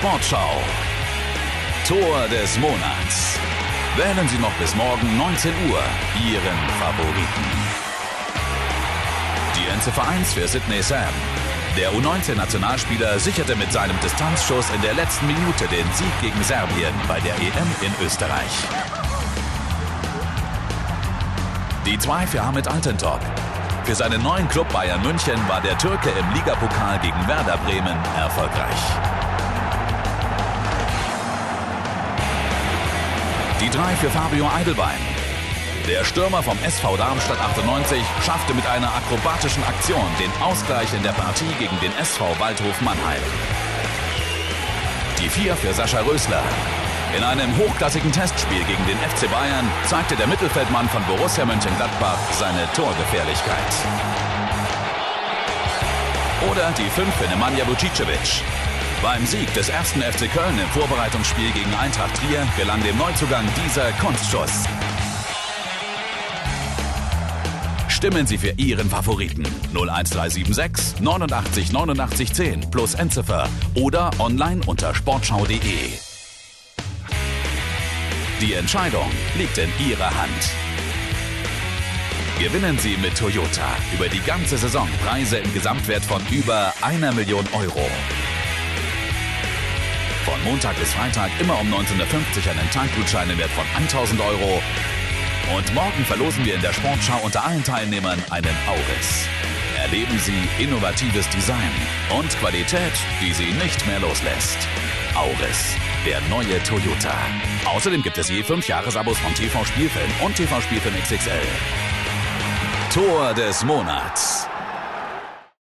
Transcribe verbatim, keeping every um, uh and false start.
Sportschau. Tor des Monats. Wählen Sie noch bis morgen neunzehn Uhr Ihren Favoriten. Die Endziffer eins für Sydney Sam. Der U neunzehn-Nationalspieler sicherte mit seinem Distanzschuss in der letzten Minute den Sieg gegen Serbien bei der E M in Österreich. Die zwei für Hamid Altintop. Für seinen neuen Club Bayern München war der Türke im Ligapokal gegen Werder Bremen erfolgreich. Die drei für Fabio Eidelbein. Der Stürmer vom S V Darmstadt achtundneunzig schaffte mit einer akrobatischen Aktion den Ausgleich in der Partie gegen den S V Waldhof Mannheim. Die vier für Sascha Rösler. In einem hochklassigen Testspiel gegen den F C Bayern zeigte der Mittelfeldmann von Borussia Mönchengladbach seine Torgefährlichkeit. Oder die fünf für Nemanja Vucicevic. Beim Sieg des ersten F C Köln im Vorbereitungsspiel gegen Eintracht Trier gelang dem Neuzugang dieser Kunstschuss. Stimmen Sie für Ihren Favoriten null eins drei sieben sechs neunundachtzig neunundachtzig zehn plus Endziffer oder online unter sportschau punkt de. Die Entscheidung liegt in Ihrer Hand. Gewinnen Sie mit Toyota über die ganze Saison Preise im Gesamtwert von über einer Million Euro. Von Montag bis Freitag immer um neunzehn Uhr fünfzig einen Tankgutschein im Wert von tausend Euro. Und morgen verlosen wir in der Sportschau unter allen Teilnehmern einen Auris. Erleben Sie innovatives Design und Qualität, die Sie nicht mehr loslässt. Auris, der neue Toyota. Außerdem gibt es je fünf Jahresabos von T V Spielfilm und T V Spielfilm X X L. Tor des Monats.